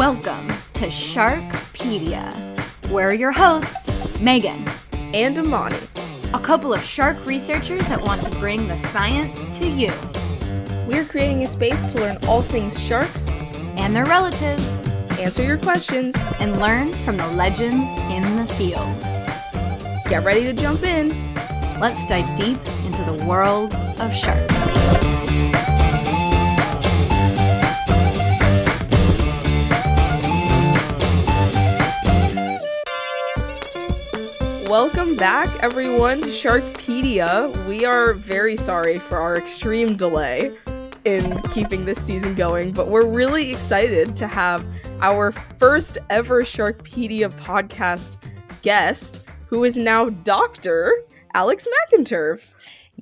Welcome to Sharkpedia. We're your hosts, Megan and Amani, a couple of shark researchers that want to bring the science to you. We're creating a space to learn all things sharks and their relatives, answer your questions, and learn from the legends in the field. Get ready to jump in. Let's dive deep into the world of sharks. Welcome back, everyone, to Sharkpedia. We are very sorry for our extreme delay in keeping this season going, but we're really excited to have our first ever Sharkpedia podcast guest, who is now Dr. Alex McInturf.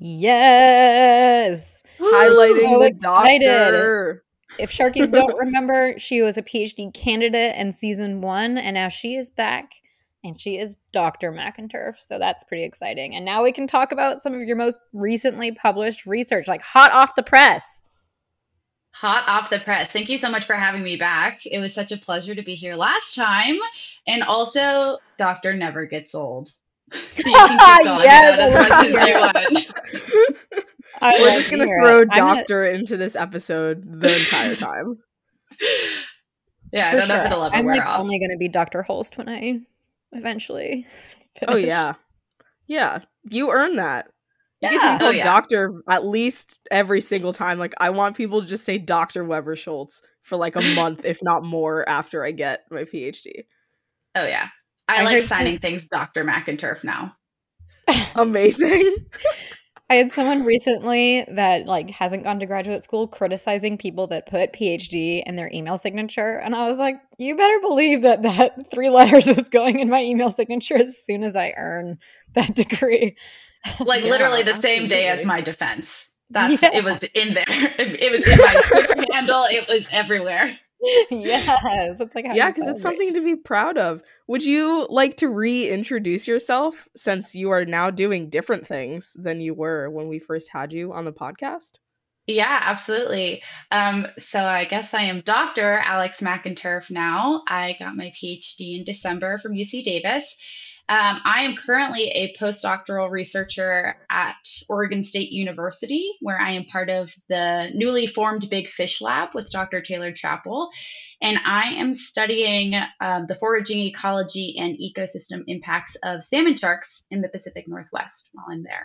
Yes! Highlighting the doctor. If Sharkies don't remember, she was a PhD candidate in season 1, and now she is back. And she is Dr. McInturf, so that's pretty exciting. And now we can talk about some of your most recently published research, like hot off the press. Hot off the press. Thank you so much for having me back. It was such a pleasure to be here last time. And also, Doctor never gets old. So you can keep going as much as you want. We're just going to throw Doctor into this episode the entire time. Yeah, I don't know if it'll ever wear off. I'm only going to be Dr. Holst when I eventually finish. Oh, yeah. Yeah, you earn that. You get to be called Doctor at least every single time. Like, I want people to just say Dr. Weber Schultz for like a month, if not more, after I get my PhD. Oh, yeah. I like signing things Dr. McInturf now. Amazing. I had someone recently that like hasn't gone to graduate school criticizing people that put PhD in their email signature. And I was like, you better believe that 3 letters is going in my email signature as soon as I earn that degree. Like literally the same day as my defense. It was in there. It was in my Twitter handle. It was everywhere. Yes, it's like because it's something to be proud of. Would you like to reintroduce yourself, since you are now doing different things than you were when we first had you on the podcast? Yeah, absolutely. So I guess I am Dr. Alex McInturf now. I got my PhD in December from UC Davis. I am currently a postdoctoral researcher at Oregon State University, where I am part of the newly formed Big Fish Lab with Dr. Taylor Chappell. And I am studying the foraging ecology and ecosystem impacts of salmon sharks in the Pacific Northwest while I'm there.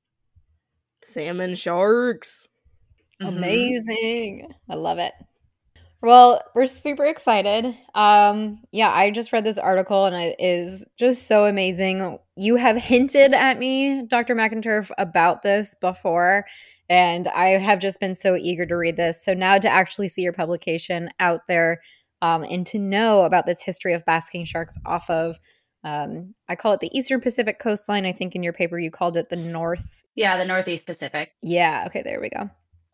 Salmon sharks. Amazing. I love it. Well, we're super excited. I just read this article and it is just so amazing. You have hinted at me, Dr. McInturf, about this before, and I have just been so eager to read this. So now to actually see your publication out there and to know about this history of basking sharks off of, I call it the Eastern Pacific coastline. I think in your paper you called it the North. Yeah, the Northeast Pacific. Yeah, okay, there we go.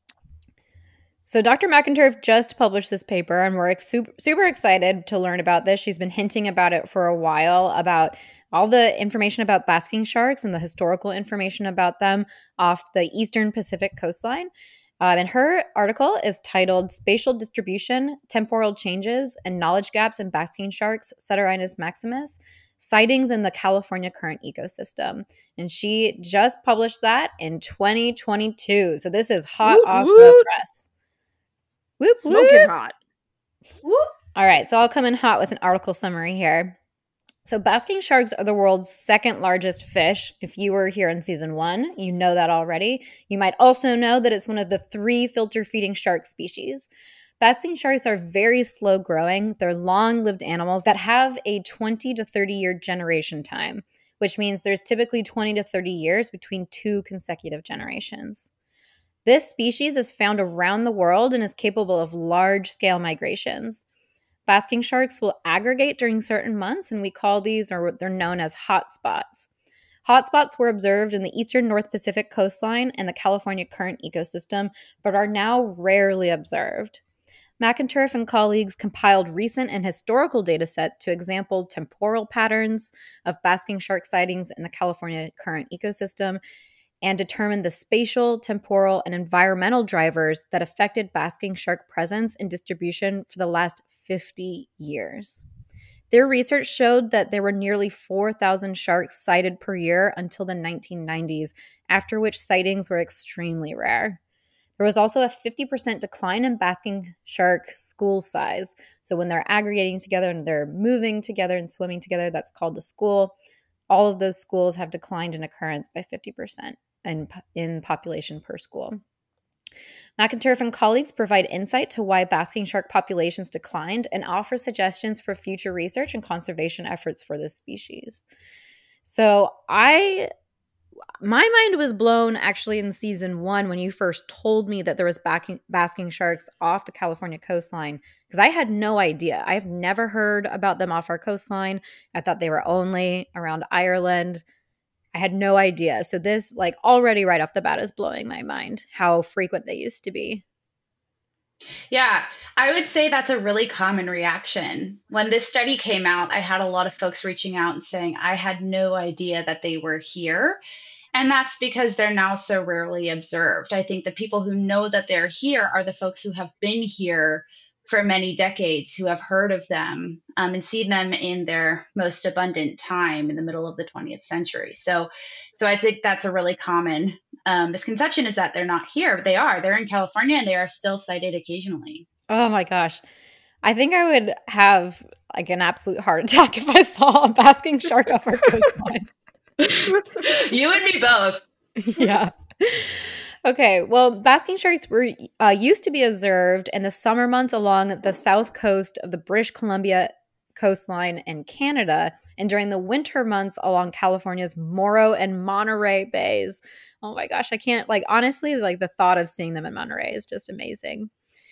So Dr. McInturf just published this paper, and we're super excited to learn about this. She's been hinting about it for a while, about all the information about basking sharks and the historical information about them off the Eastern Pacific coastline. And her article is titled Spatial Distribution, Temporal Changes, and Knowledge Gaps in Basking Sharks, Ceterinus maximus, Sightings in the California Current Ecosystem. And she just published that in 2022. So this is hot off the press. Whoop, smoking hot. Whoop. All right, so I'll come in hot with an article summary here. So basking sharks are the world's second largest fish. If you were here in season 1, you know that already. You might also know that it's one of the 3 filter-feeding shark species. Basking sharks are very slow growing. They're long-lived animals that have a 20 to 30-year generation time, which means there's typically 20 to 30 years between 2 consecutive generations. This species is found around the world and is capable of large-scale migrations. Basking sharks will aggregate during certain months, and we call these, or they're known as hotspots. Hotspots were observed in the eastern North Pacific coastline and the California Current ecosystem, but are now rarely observed. McInturf and colleagues compiled recent and historical data sets to example temporal patterns of basking shark sightings in the California Current ecosystem and determined the spatial, temporal, and environmental drivers that affected basking shark presence and distribution for the last 50 years. Their research showed that there were nearly 4,000 sharks sighted per year until the 1990s, after which sightings were extremely rare. There was also a 50% decline in basking shark school size. So when they're aggregating together and they're moving together and swimming together, that's called a school. All of those schools have declined in occurrence by 50% in population per school. McInturf and colleagues provide insight to why basking shark populations declined and offer suggestions for future research and conservation efforts for this species. So my mind was blown actually in season 1 when you first told me that there was basking sharks off the California coastline, because I had no idea. I've never heard about them off our coastline. I thought they were only around Ireland. I had no idea. So this, like, already right off the bat is blowing my mind how frequent they used to be. Yeah, I would say that's a really common reaction. When this study came out, I had a lot of folks reaching out and saying, I had no idea that they were here. And that's because they're now so rarely observed. I think the people who know that they're here are the folks who have been here for many decades, who have heard of them and seen them in their most abundant time in the middle of the 20th century. So I think that's a really common misconception, is that they're not here, but they are. They're in California and they are still sighted occasionally. Oh my gosh. I think I would have like an absolute heart attack if I saw a basking shark off our coastline. You and me both. Yeah. Okay, well, basking sharks were used to be observed in the summer months along the south coast of the British Columbia coastline in Canada, and during the winter months along California's Morro and Monterey Bays. Oh my gosh, I can't, like, honestly, like, the thought of seeing them in Monterey is just amazing.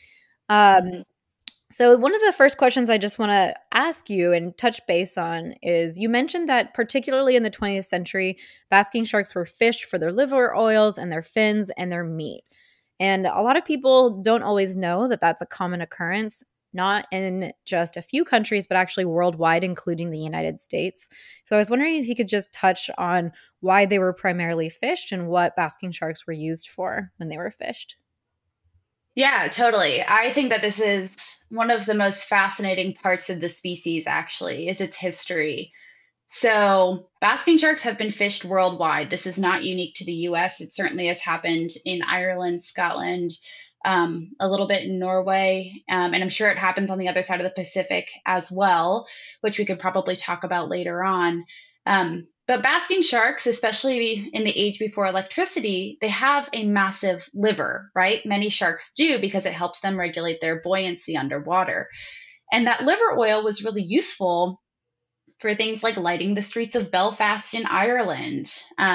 So one of the first questions I just want to ask you and touch base on is, you mentioned that particularly in the 20th century, basking sharks were fished for their liver oils and their fins and their meat. And a lot of people don't always know that that's a common occurrence, not in just a few countries, but actually worldwide, including the United States. So I was wondering if you could just touch on why they were primarily fished and what basking sharks were used for when they were fished. Yeah, totally. I think that this is one of the most fascinating parts of the species, actually, is its history. So basking sharks have been fished worldwide. This is not unique to the US. It certainly has happened in Ireland, Scotland, a little bit in Norway, and I'm sure it happens on the other side of the Pacific as well, which we could probably talk about later on. But basking sharks, especially in the age before electricity, they have a massive liver, right? Many sharks do, because it helps them regulate their buoyancy underwater. And that liver oil was really useful for things like lighting the streets of Belfast in Ireland.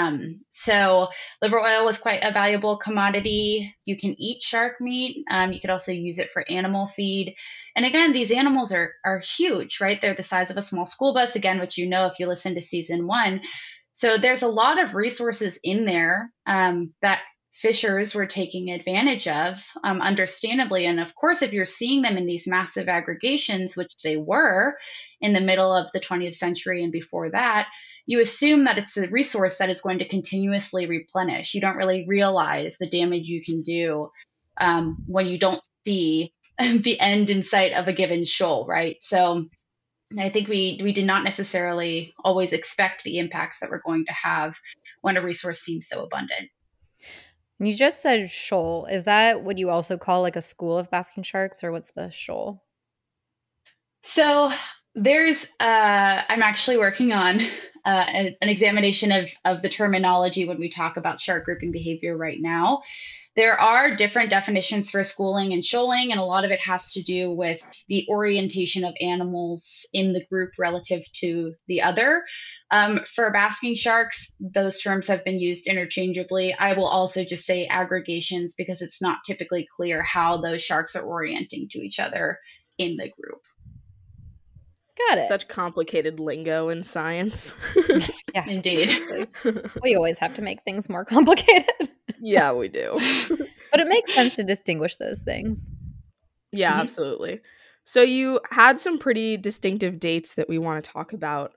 So liver oil was quite a valuable commodity. You can eat shark meat. You could also use it for animal feed. And again, these animals are huge, right? They're the size of a small school bus, again, which you know if you listen to season 1. So there's a lot of resources in there that fishers were taking advantage of, understandably. And of course, if you're seeing them in these massive aggregations, which they were in the middle of the 20th century and before that, you assume that it's a resource that is going to continuously replenish. You don't really realize the damage you can do when you don't see the end in sight of a given shoal, right? So I think we did not necessarily always expect the impacts that we're going to have when a resource seems so abundant. You just said shoal. Is that what you also call like a school of basking sharks, or what's the shoal? So there's, I'm actually working on an examination of the terminology when we talk about shark grouping behavior right now. There are different definitions for schooling and shoaling, and a lot of it has to do with the orientation of animals in the group relative to the other. For basking sharks, those terms have been used interchangeably. I will also just say aggregations, because it's not typically clear how those sharks are orienting to each other in the group. Got it. Such complicated lingo in science. Yeah, indeed. We always have to make things more complicated. Yeah, we do. But it makes sense to distinguish those things. Yeah, absolutely. So you had some pretty distinctive dates that we want to talk about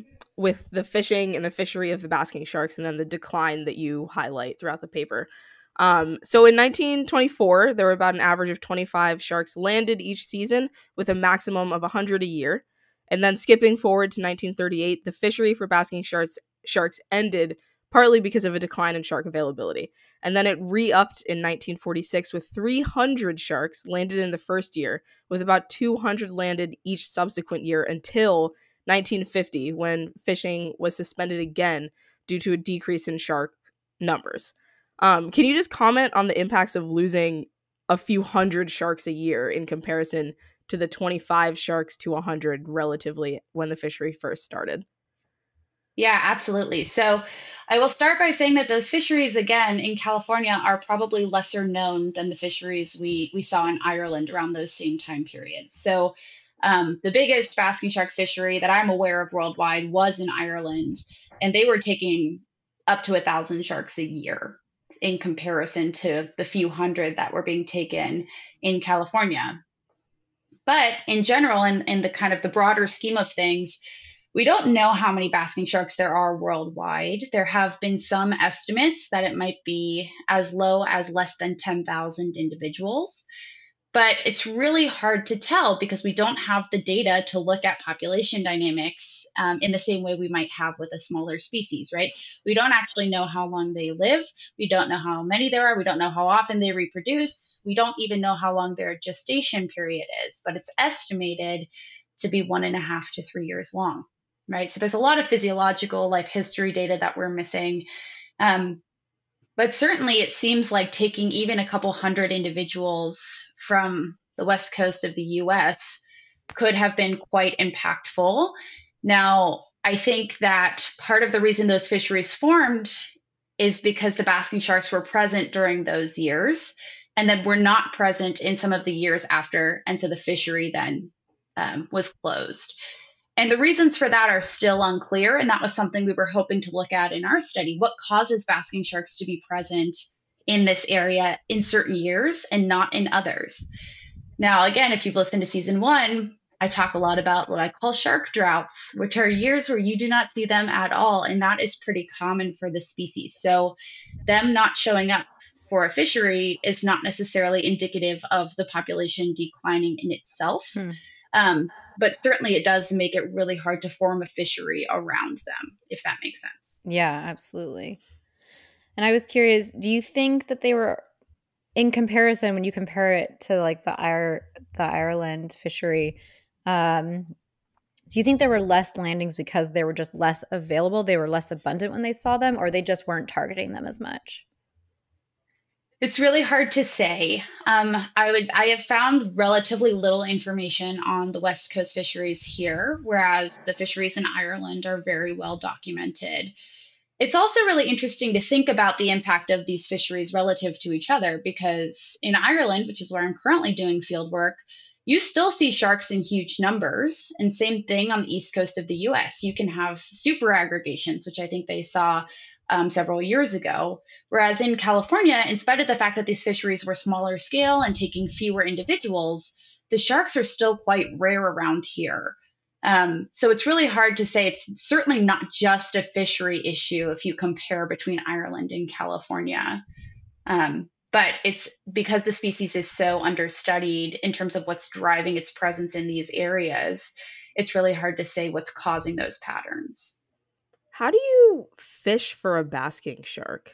with the fishing and the fishery of the basking sharks, and then the decline that you highlight throughout the paper. So in 1924, there were about an average of 25 sharks landed each season, with a maximum of 100 a year. And then skipping forward to 1938, the fishery for basking sharks ended partly because of a decline in shark availability. And then it re-upped in 1946 with 300 sharks landed in the first year, with about 200 landed each subsequent year until 1950, when fishing was suspended again due to a decrease in shark numbers. Can you just comment on the impacts of losing a few hundred sharks a year in comparison to the 25 sharks to 100 relatively when the fishery first started? Yeah, absolutely. So I will start by saying that those fisheries, again, in California are probably lesser known than the fisheries we saw in Ireland around those same time periods. So the biggest basking shark fishery that I'm aware of worldwide was in Ireland, and they were taking up to 1,000 sharks a year in comparison to the few hundred that were being taken in California. But in general, in the kind of the broader scheme of things, we don't know how many basking sharks there are worldwide. There have been some estimates that it might be as low as less than 10,000 individuals. But it's really hard to tell because we don't have the data to look at population dynamics in the same way we might have with a smaller species, right? We don't actually know how long they live. We don't know how many there are. We don't know how often they reproduce. We don't even know how long their gestation period is, but it's estimated to be 1.5 to 3 years long, right? So there's a lot of physiological life history data that we're missing. But certainly it seems like taking even a couple hundred individuals from the west coast of the US could have been quite impactful. Now, I think that part of the reason those fisheries formed is because the basking sharks were present during those years and then were not present in some of the years after. And so the fishery then was closed. And the reasons for that are still unclear. And that was something we were hoping to look at in our study. What causes basking sharks to be present in this area in certain years and not in others? Now, again, if you've listened to season 1, I talk a lot about what I call shark droughts, which are years where you do not see them at all. And that is pretty common for the species. So them not showing up for a fishery is not necessarily indicative of the population declining in itself. But certainly it does make it really hard to form a fishery around them, if that makes sense. Yeah, absolutely. And I was curious, do you think that they were, in comparison, when you compare it to like the Ireland fishery, do you think there were less landings because they were just less available? They were less abundant when they saw them, or they just weren't targeting them as much? It's really hard to say. I have found relatively little information on the West Coast fisheries here, whereas the fisheries in Ireland are very well documented. It's also really interesting to think about the impact of these fisheries relative to each other, because in Ireland, which is where I'm currently doing field work, you still see sharks in huge numbers. And same thing on the east coast of the US. You can have super aggregations, which I think they saw several years ago. Whereas in California, in spite of the fact that these fisheries were smaller scale and taking fewer individuals, the sharks are still quite rare around here. So it's really hard to say. It's certainly not just a fishery issue if you compare between Ireland and California. But it's because the species is so understudied in terms of what's driving its presence in these areas, it's really hard to say what's causing those patterns. How do you fish for a basking shark?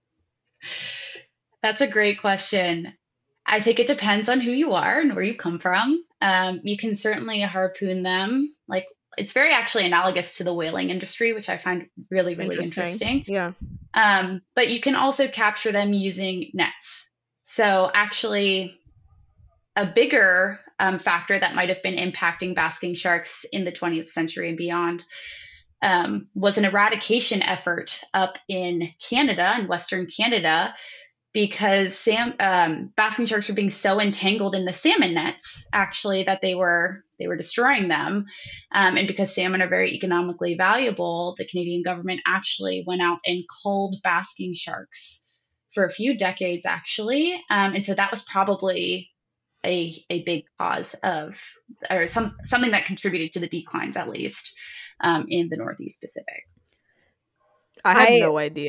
That's a great question. I think it depends on who you are and where you come from. You can certainly harpoon them. Like, it's very actually analogous to the whaling industry, which I find really, really interesting. Yeah. But you can also capture them using nets. So actually, a bigger factor that might have been impacting basking sharks in the 20th century and beyond was an eradication effort up in Canada, in Western Canada, because basking sharks were being so entangled in the salmon nets, actually, that they were destroying them. And because salmon are very economically valuable, the Canadian government actually went out and culled basking sharks for a few decades, actually. And so that was probably a big cause of, or something that contributed to the declines, at least, in the Northeast Pacific. I had no idea.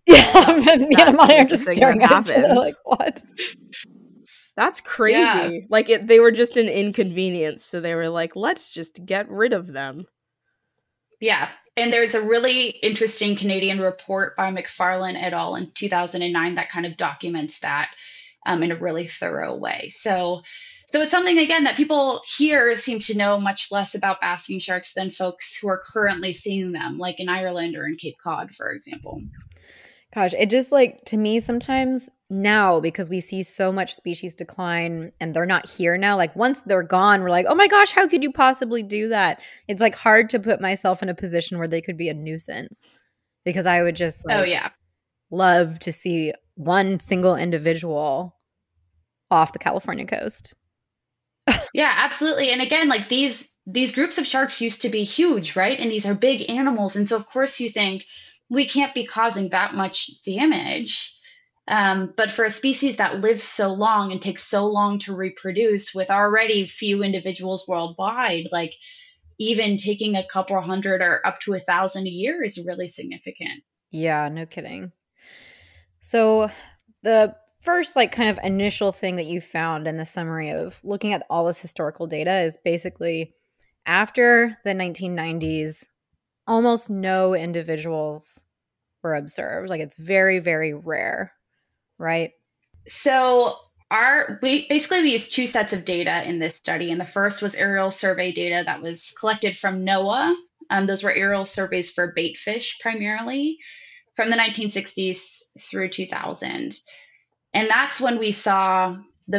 Yeah, me and Amani are was the just thing staring that at each other happened. like, what? That's crazy. Yeah. Like they were just an inconvenience, so they were like, let's just get rid of them. Yeah. And there's a really interesting Canadian report by McFarlane et al. In 2009 that kind of documents that in a really thorough way. So it's something, again, that people here seem to know much less about basking sharks than folks who are currently seeing them, like in Ireland or in Cape Cod, for example. Gosh, it just like to me sometimes now, because we see so much species decline and they're not here now, like once they're gone, we're like, oh my gosh, how could you possibly do that? It's like hard to put myself in a position where they could be a nuisance, because I would just Oh, like yeah. love to see one single individual off the California coast. Yeah, absolutely. And again, like these groups of sharks used to be huge, right? And these are big animals. And so of course you think we can't be causing that much damage. But for a species that lives so long and takes so long to reproduce with already few individuals worldwide, like even taking a couple hundred or up to 1,000 a year is really significant. Yeah, no kidding. So the first like kind of initial thing that you found in the summary of looking at all this historical data is basically after the 1990s, almost no individuals were observed. Like it's very, very rare, right? So we used two sets of data in this study, and the first was aerial survey data that was collected from NOAA. Those were aerial surveys for bait fish primarily from the 1960s through 2000, and that's when we saw the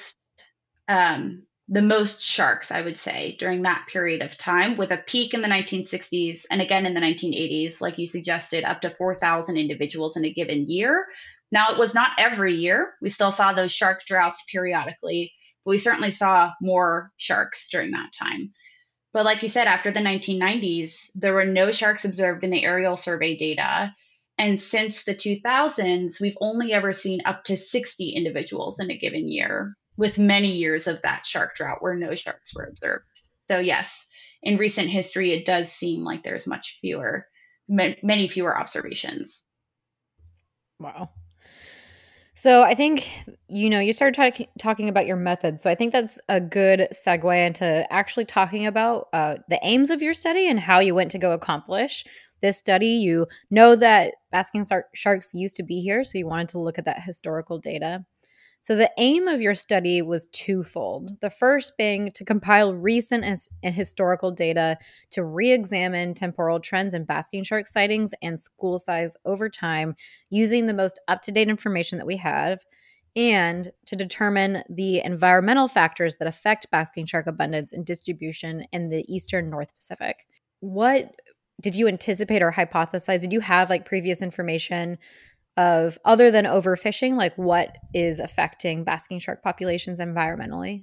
most sharks, I would say, during that period of time, with a peak in the 1960s and again in the 1980s, like you suggested, up to 4,000 individuals in a given year. Now, it was not every year. We still saw those shark droughts periodically, but we certainly saw more sharks during that time. But like you said, after the 1990s, there were no sharks observed in the aerial survey data. And since the 2000s, we've only ever seen up to 60 individuals in a given year, with many years of that shark drought where no sharks were observed. So yes, in recent history, it does seem like there's many fewer observations. Wow. So I think, you started talking about your method. So I think that's a good segue into actually talking about the aims of your study and how you went to go accomplish this study. You know that basking sharks used to be here, so you wanted to look at that historical data. So the aim of your study was twofold. The first being to compile recent and historical data to re-examine temporal trends in basking shark sightings and school size over time using the most up-to-date information that we have, and to determine the environmental factors that affect basking shark abundance and distribution in the eastern North Pacific. What did you anticipate or hypothesize? Did you have like previous information of, other than overfishing, like what is affecting basking shark populations environmentally?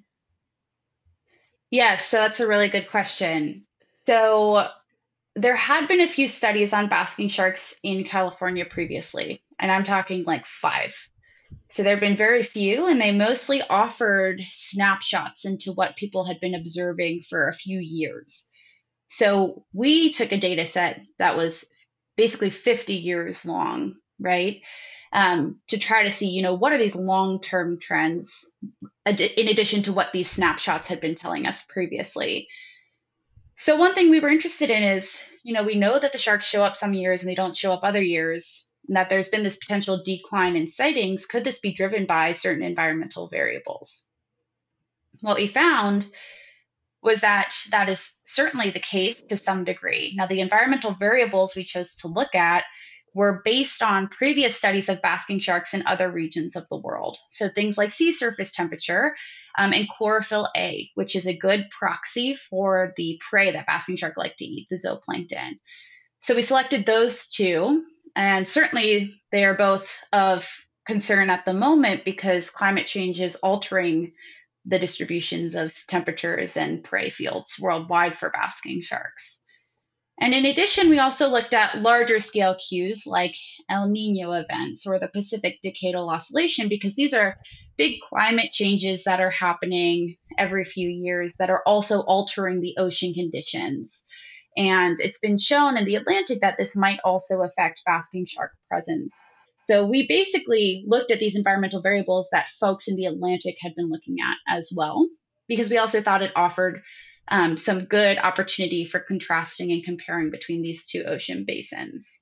Yes, so that's a really good question. So there had been a few studies on basking sharks in California previously, and I'm talking like 5. So there have been very few, and they mostly offered snapshots into what people had been observing for a few years. So we took a data set that was basically 50 years long, right? To try to see, what are these long-term trends in addition to what these snapshots had been telling us previously. So one thing we were interested in is, we know that the sharks show up some years and they don't show up other years, and that there's been this potential decline in sightings. Could this be driven by certain environmental variables? What we found was that is certainly the case to some degree. Now, the environmental variables we chose to look at were based on previous studies of basking sharks in other regions of the world. So things like sea surface temperature and chlorophyll A, which is a good proxy for the prey that basking shark like to eat, the zooplankton. So we selected those two, and certainly they are both of concern at the moment because climate change is altering the distributions of temperatures and prey fields worldwide for basking sharks. And in addition, we also looked at larger scale cues like El Nino events or the Pacific Decadal Oscillation, because these are big climate changes that are happening every few years that are also altering the ocean conditions. And it's been shown in the Atlantic that this might also affect basking shark presence So we basically looked at these environmental variables that folks in the Atlantic had been looking at as well, because we also thought it offered some good opportunity for contrasting and comparing between these two ocean basins.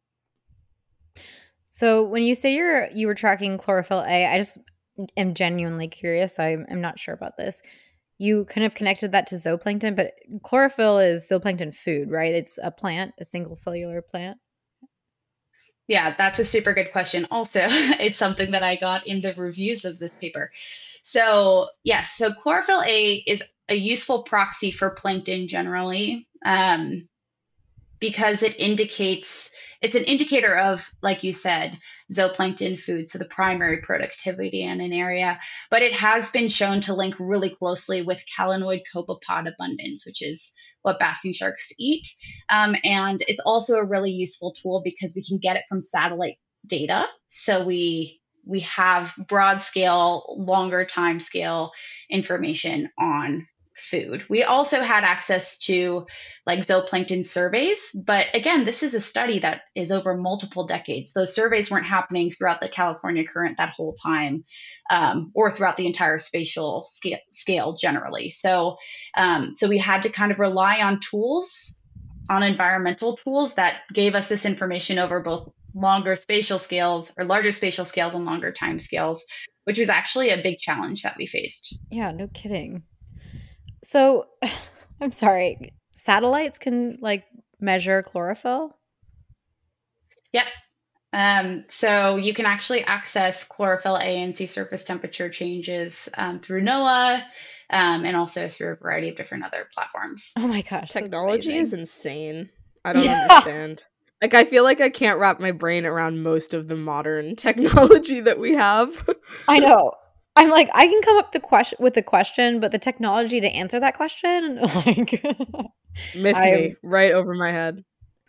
So when you say you were tracking chlorophyll A, I just am genuinely curious. I'm not sure about this. You kind of connected that to zooplankton, but chlorophyll is zooplankton food, right? It's a plant, a single cellular plant. Yeah, that's a super good question. Also, it's something that I got in the reviews of this paper. So, yes, so chlorophyll A is a useful proxy for plankton generally, because it's an indicator of, like you said, zooplankton food, so the primary productivity in an area. But it has been shown to link really closely with calanoid copepod abundance, which is what basking sharks eat. And it's also a really useful tool because we can get it from satellite data. So we have broad scale, longer time scale information on food. We also had access to like zooplankton surveys, but again, this is a study that is over multiple decades. Those surveys weren't happening throughout the California current that whole time, or throughout the entire spatial scale generally. So we had to kind of rely on tools, on environmental tools that gave us this information over both longer spatial scales or larger spatial scales and longer time scales, which was actually a big challenge that we faced. Yeah, no kidding. So, I'm sorry, satellites can like measure chlorophyll? Yep. So you can actually access chlorophyll A and sea surface temperature changes through NOAA, and also through a variety of different other platforms. Oh my gosh. Technology is insane. I don't understand. Like, I feel like I can't wrap my brain around most of the modern technology that we have. I know. I'm like, I can come up with a question, but the technology to answer that question, like, me right over my head.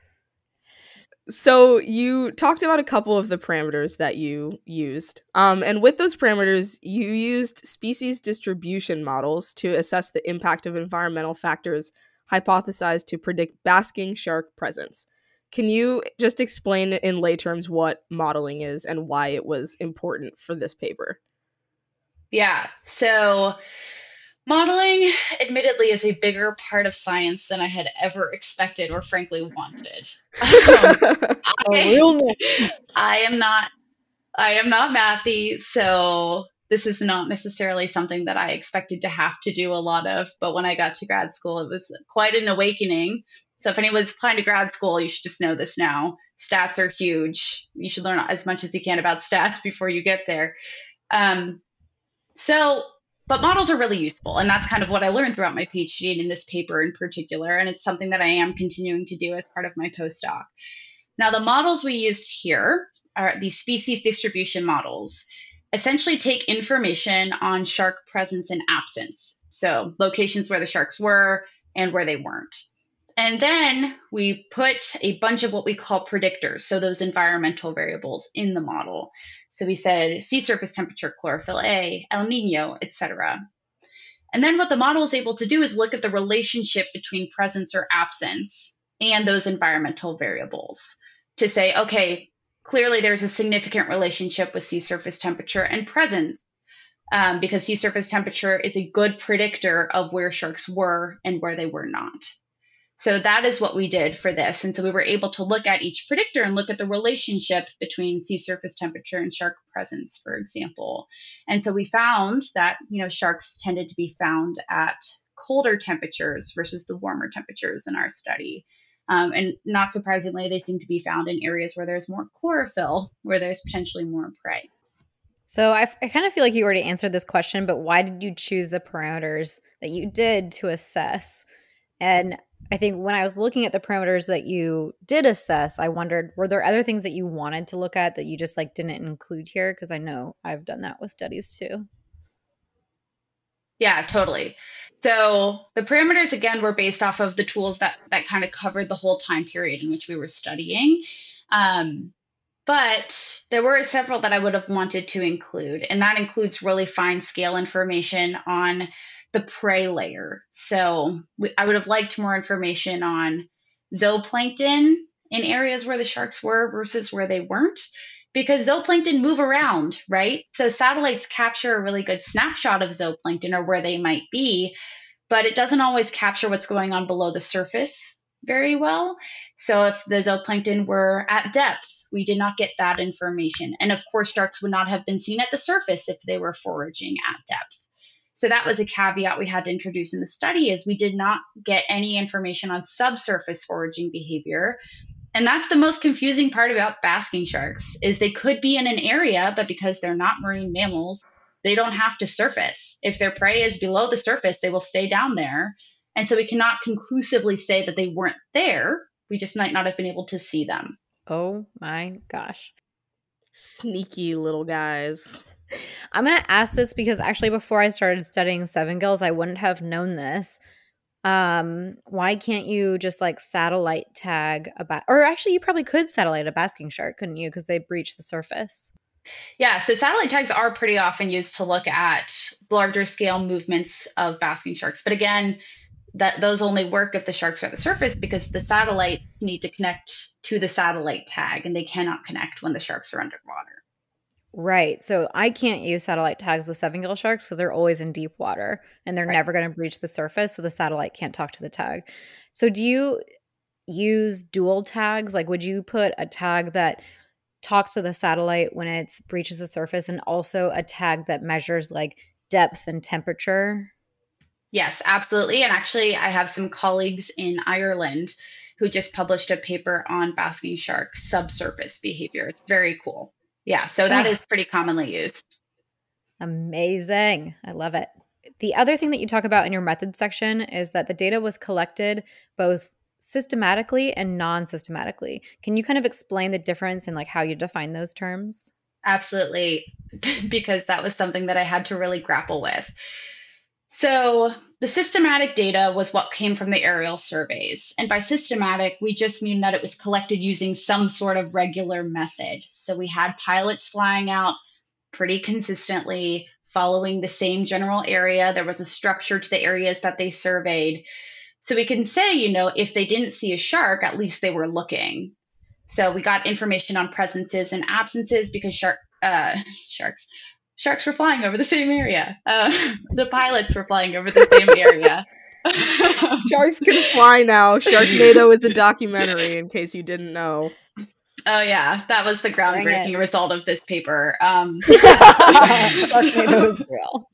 So you talked about a couple of the parameters that you used. And with those parameters, you used species distribution models to assess the impact of environmental factors hypothesized to predict basking shark presence. Can you just explain in lay terms what modeling is and why it was important for this paper? Yeah, so modeling, admittedly, is a bigger part of science than I had ever expected or frankly wanted. I am not mathy, so this is not necessarily something that I expected to have to do a lot of. But when I got to grad school, it was quite an awakening. So if anyone's applying to grad school, you should just know this now. Stats are huge. You should learn as much as you can about stats before you get there. But models are really useful, and that's kind of what I learned throughout my PhD and in this paper in particular, and it's something that I am continuing to do as part of my postdoc. Now, the models we used here are these species distribution models, essentially take information on shark presence and absence, so locations where the sharks were and where they weren't. And then we put a bunch of what we call predictors, so those environmental variables in the model. So we said sea surface temperature, chlorophyll A, El Nino, etc. And then what the model is able to do is look at the relationship between presence or absence and those environmental variables to say, okay, clearly there's a significant relationship with sea surface temperature and presence, because sea surface temperature is a good predictor of where sharks were and where they were not. So that is what we did for this. And so we were able to look at each predictor and look at the relationship between sea surface temperature and shark presence, for example. And so we found that, sharks tended to be found at colder temperatures versus the warmer temperatures in our study. And not surprisingly, they seem to be found in areas where there's more chlorophyll, where there's potentially more prey. So I kind of feel like you already answered this question, but why did you choose the parameters that you did to assess? And I think when I was looking at the parameters that you did assess, I wondered, were there other things that you wanted to look at that you just didn't include here? Because I know I've done that with studies too. Yeah, totally. So the parameters, again, were based off of the tools that kind of covered the whole time period in which we were studying. But there were several that I would have wanted to include, and that includes really fine scale information on the prey layer. So I would have liked more information on zooplankton in areas where the sharks were versus where they weren't, because zooplankton move around, right? So satellites capture a really good snapshot of zooplankton or where they might be, but it doesn't always capture what's going on below the surface very well. So if the zooplankton were at depth, we did not get that information. And of course, sharks would not have been seen at the surface if they were foraging at depth. So that was a caveat we had to introduce in the study, is we did not get any information on subsurface foraging behavior. And that's the most confusing part about basking sharks, is they could be in an area, but because they're not marine mammals, they don't have to surface. If their prey is below the surface, they will stay down there. And so we cannot conclusively say that they weren't there. We just might not have been able to see them. Oh my gosh. Sneaky little guys. I'm going to ask this because actually before I started studying seven gills, I wouldn't have known this. Why can't you just like satellite tag or actually you probably could satellite a basking shark, couldn't you? Because they breach the surface. Yeah, so satellite tags are pretty often used to look at larger scale movements of basking sharks. But again, those only work if the sharks are at the surface, because the satellites need to connect to the satellite tag and they cannot connect when the sharks are underwater. Right. So I can't use satellite tags with seven gill sharks, so they're always in deep water and they're never going to breach the surface, so the satellite can't talk to the tag. So do you use dual tags? Like would you put a tag that talks to the satellite when it breaches the surface and also a tag that measures like depth and temperature? Yes, absolutely. And actually, I have some colleagues in Ireland who just published a paper on basking shark subsurface behavior. It's very cool. Yeah, so that is pretty commonly used. Amazing. I love it. The other thing that you talk about in your methods section is that the data was collected both systematically and non-systematically. Can you kind of explain the difference in like how you define those terms? Absolutely, because that was something that I had to really grapple with. So the systematic data was what came from the aerial surveys. And by systematic, we just mean that it was collected using some sort of regular method. So we had pilots flying out pretty consistently, following the same general area. There was a structure to the areas that they surveyed. So we can say, if they didn't see a shark, at least they were looking. So we got information on presences and absences because sharks were flying over the same area. The pilots were flying over the same area. Sharks can fly now. Sharknado is a documentary, in case you didn't know. Oh, yeah. That was the groundbreaking result of this paper. Sharknado is real.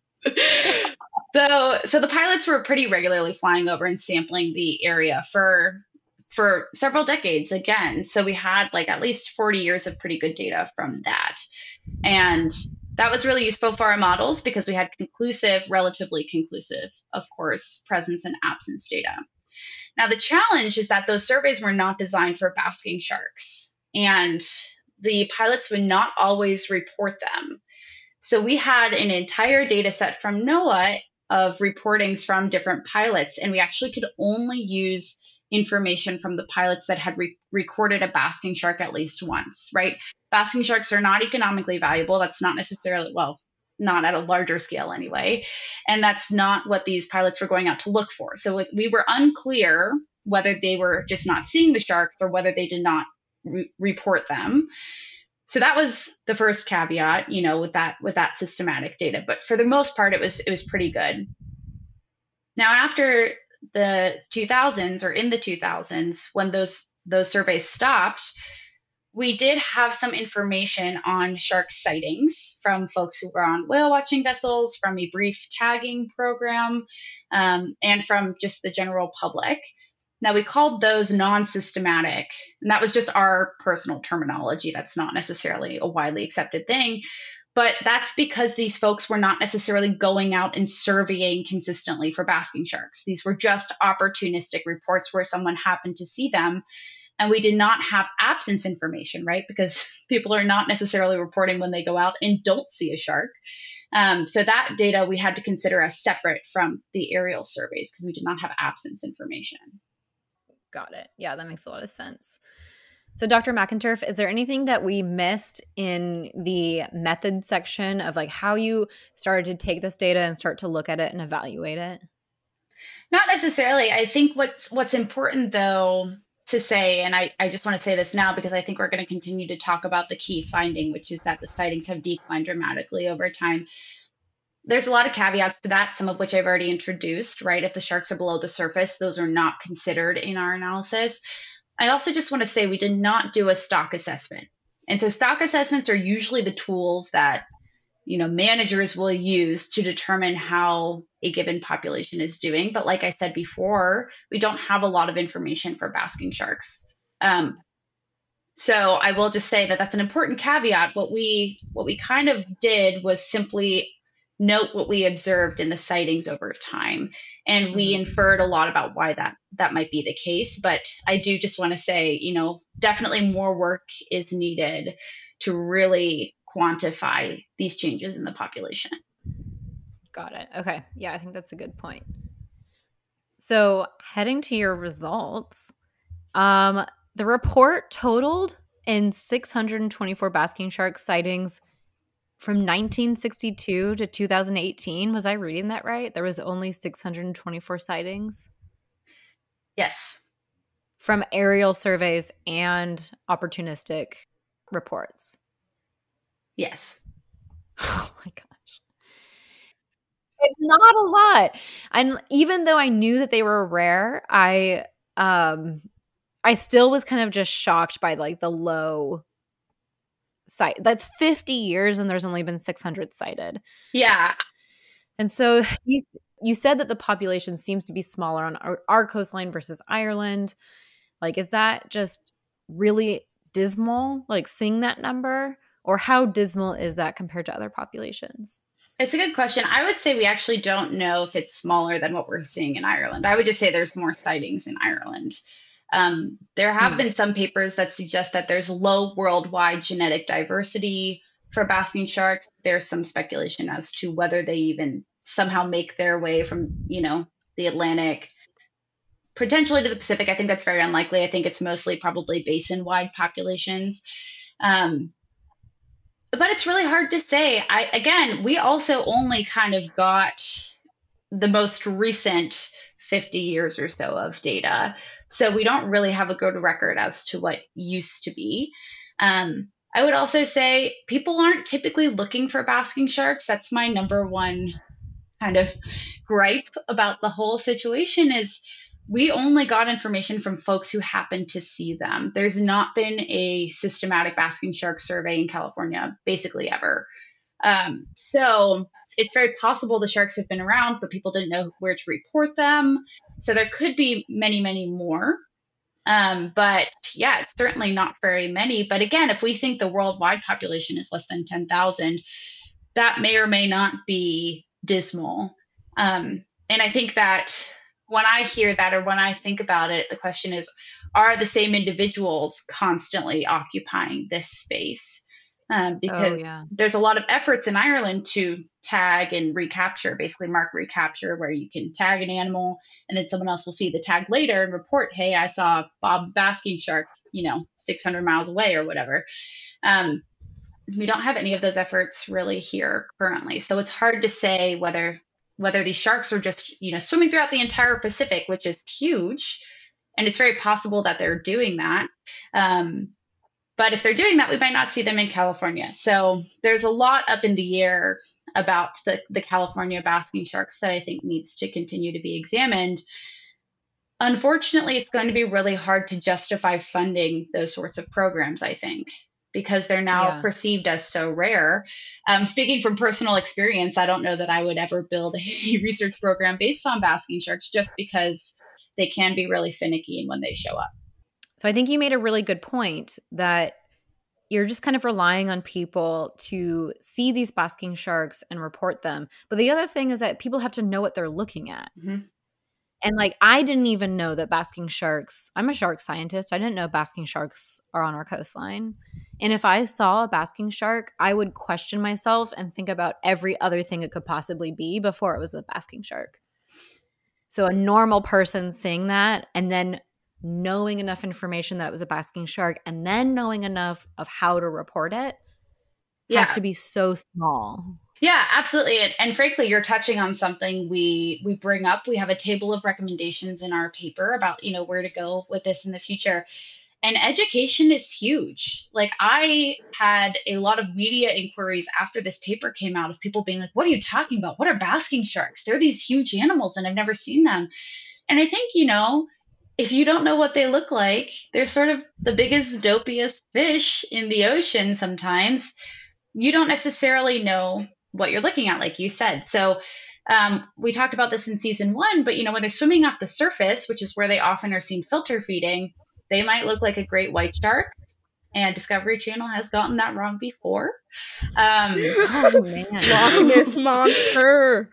So the pilots were pretty regularly flying over and sampling the area for several decades again. So we had like at least 40 years of pretty good data from that. And that was really useful for our models because we had relatively conclusive, of course, presence and absence data. Now, the challenge is that those surveys were not designed for basking sharks, and the pilots would not always report them. So we had an entire data set from NOAA of reportings from different pilots, and we actually could only use information from the pilots that had recorded a basking shark at least once, right? Basking sharks are not economically valuable. That's not necessarily, not at a larger scale anyway. And that's not what these pilots were going out to look for. So we were unclear whether they were just not seeing the sharks or whether they did not report them. So that was the first caveat, with that systematic data. But for the most part, it was pretty good. Now, after the 2000s, or in the 2000s, when those surveys stopped, we did have some information on shark sightings from folks who were on whale watching vessels, from a brief tagging program, and from just the general public. Now, we called those non-systematic, and that was just our personal terminology. That's not necessarily a widely accepted thing. But that's because these folks were not necessarily going out and surveying consistently for basking sharks. These were just opportunistic reports where someone happened to see them. And we did not have absence information, right? Because people are not necessarily reporting when they go out and don't see a shark. So that data we had to consider as separate from the aerial surveys because we did not have absence information. Got it. Yeah, that makes a lot of sense. So Dr. McInturf, is there anything that we missed in the method section of like how you started to take this data and start to look at it and evaluate it? Not necessarily. I think what's important though to say, and I just want to say this now because I think we're going to continue to talk about the key finding, which is that the sightings have declined dramatically over time. There's a lot of caveats to that, some of which I've already introduced, right? If the sharks are below the surface, those are not considered in our analysis. I also just want to say we did not do a stock assessment. And so stock assessments are usually the tools that managers will use to determine how a given population is doing. But like I said before, we don't have a lot of information for basking sharks. So I will just say that that's an important caveat. What we kind of did was simply note what we observed in the sightings over time. And we inferred a lot about why that might be the case. But I do just want to say, definitely more work is needed to really quantify these changes in the population. Got it. Okay. Yeah, I think that's a good point. So heading to your results, the report totaled in 624 basking shark sightings from 1962 to 2018. Was I reading that right? There was only 624 sightings? Yes. From aerial surveys and opportunistic reports. Yes. Oh my gosh. It's not a lot. And even though I knew that they were rare, I still was kind of just shocked by like the low sight. That's 50 years and there's only been 600 sighted. Yeah. And so you said that the population seems to be smaller on our coastline versus Ireland. Like, is that just really dismal, like seeing that number? Or how dismal is that compared to other populations? It's a good question. I would say we actually don't know if it's smaller than what we're seeing in Ireland. I would just say there's more sightings in Ireland. There have been some papers that suggest that there's low worldwide genetic diversity for basking sharks. There's some speculation as to whether they even somehow make their way from, the Atlantic potentially to the Pacific. I think that's very unlikely. I think it's mostly probably basin-wide populations. But it's really hard to say. We also only kind of got the most recent 50 years or so of data. So we don't really have a good record as to what used to be. I would also say people aren't typically looking for basking sharks. That's my number one kind of gripe about the whole situation is we only got information from folks who happened to see them. There's not been a systematic basking shark survey in California basically ever. So it's very possible the sharks have been around, but people didn't know where to report them. So there could be many, many more. But yeah, it's certainly not very many. But again, if we think the worldwide population is less than 10,000, that may or may not be dismal. And I think that when I hear that or when I think about it, the question is, are the same individuals constantly occupying this space? Because there's a lot of efforts in Ireland to tag and recapture, basically mark recapture, where you can tag an animal and then someone else will see the tag later and report, hey, I saw Bob basking shark, 600 miles away or whatever. We don't have any of those efforts really here currently. So it's hard to say whether these sharks are just, swimming throughout the entire Pacific, which is huge. And it's very possible that they're doing that. But if they're doing that, we might not see them in California. So there's a lot up in the air about the California basking sharks that I think needs to continue to be examined. Unfortunately, it's going to be really hard to justify funding those sorts of programs, I think, because they're now perceived as so rare. Speaking from personal experience, I don't know that I would ever build a research program based on basking sharks just because they can be really finicky when they show up. So I think you made a really good point that you're just kind of relying on people to see these basking sharks and report them. But the other thing is that people have to know what they're looking at. Mm-hmm. And I didn't even know that basking sharks, I'm a shark scientist. I didn't know basking sharks are on our coastline. And if I saw a basking shark, I would question myself and think about every other thing it could possibly be before it was a basking shark. So a normal person seeing that and then knowing enough information that it was a basking shark and then knowing enough of how to report it has to be so small. Yeah, absolutely. And frankly, you're touching on something we bring up. We have a table of recommendations in our paper about, where to go with this in the future. And education is huge. Like, I had a lot of media inquiries after this paper came out of people being like, "What are you talking about? What are basking sharks? They're these huge animals and I've never seen them." And I think, if you don't know what they look like, they're sort of the biggest, dopiest fish in the ocean sometimes. You don't necessarily know what you're looking at, like you said. So we talked about this in season 1, but when they're swimming off the surface, which is where they often are seen filter feeding, they might look like a great white shark. And Discovery Channel has gotten that wrong before. Oh man, Loch Ness monster.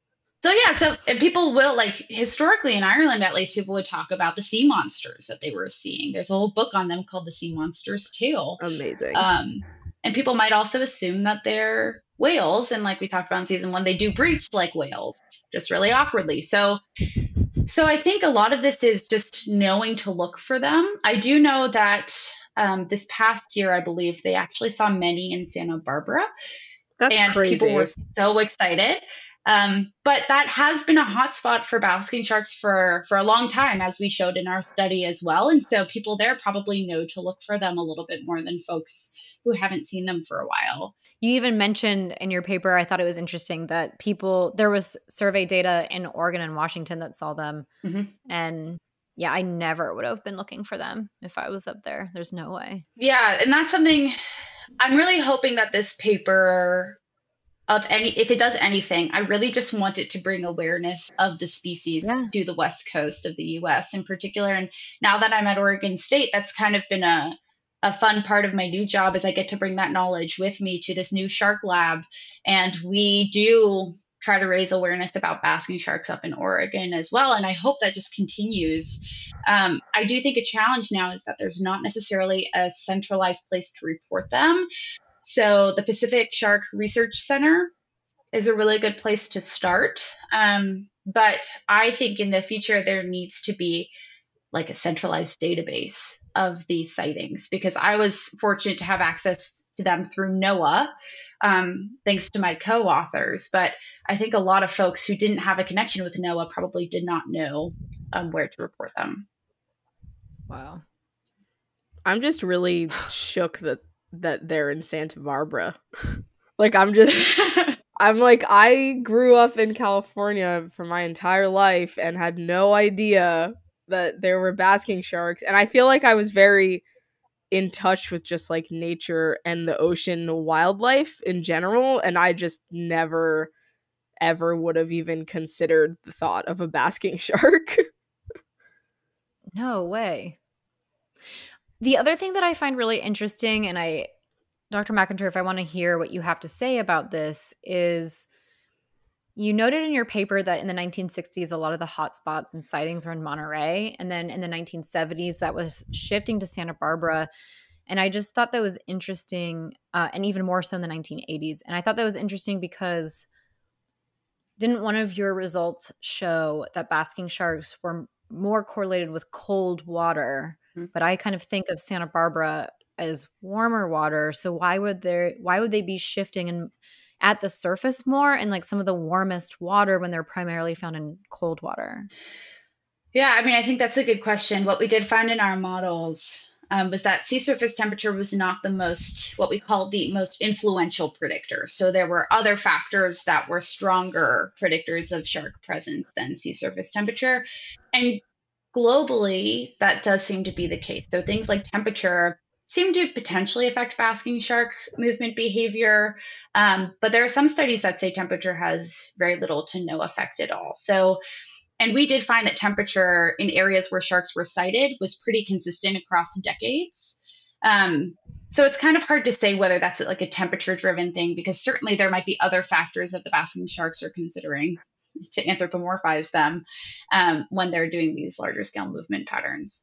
And people will, like, historically in Ireland, at least, people would talk about the sea monsters that they were seeing. There's a whole book on them called The Sea Monster's Tale. Amazing. And people might also assume that they're whales. And like we talked about in season 1, they do breach like whales, just really awkwardly. So I think a lot of this is just knowing to look for them. I do know that this past year, I believe, they actually saw many in Santa Barbara. That's and crazy. People were so excited. But that has been a hotspot for basking sharks for a long time, as we showed in our study as well. And so people there probably know to look for them a little bit more than folks who haven't seen them for a while. You even mentioned in your paper, I thought it was interesting that there was survey data in Oregon and Washington that saw them. Mm-hmm. And yeah, I never would have been looking for them if I was up there. There's no way. Yeah. And that's something I'm really hoping that this paper, if it does anything, I really just want it to bring awareness of the species to the West Coast of the US in particular. And now that I'm at Oregon State, that's kind of been a fun part of my new job, is I get to bring that knowledge with me to this new shark lab. And we do try to raise awareness about basking sharks up in Oregon as well. And I hope that just continues. I do think a challenge now is that there's not necessarily a centralized place to report them. So the Pacific Shark Research Center is a really good place to start. But I think in the future, there needs to be like a centralized database of these sightings, because I was fortunate to have access to them through NOAA, thanks to my co-authors. But I think a lot of folks who didn't have a connection with NOAA probably did not know where to report them. Wow. I'm just really shook that they're in Santa Barbara. Like, I grew up in California for my entire life and had no idea that there were basking sharks. And I feel like I was very in touch with just like nature and the ocean wildlife in general. And I just never, ever would have even considered the thought of a basking shark. No way. The other thing that I find really interesting, and Dr. McInturf, I want to hear what you have to say about this, is you noted in your paper that in the 1960s, a lot of the hotspots and sightings were in Monterey. And then in the 1970s, that was shifting to Santa Barbara. And I just thought that was interesting, and even more so in the 1980s. And I thought that was interesting because didn't one of your results show that basking sharks were more correlated with cold water? But I kind of think of Santa Barbara as warmer water. So why would they be shifting and at the surface more and like some of the warmest water when they're primarily found in cold water? Yeah, I mean, I think that's a good question. What we did find in our models was that sea surface temperature was not what we call the most influential predictor. So there were other factors that were stronger predictors of shark presence than sea surface temperature. And globally, that does seem to be the case. So things like temperature seem to potentially affect basking shark movement behavior. But there are some studies that say temperature has very little to no effect at all. So, and we did find that temperature in areas where sharks were sighted was pretty consistent across decades. So it's kind of hard to say whether that's like a temperature-driven thing, because certainly there might be other factors that the basking sharks are considering to anthropomorphize them when they're doing these larger scale movement patterns.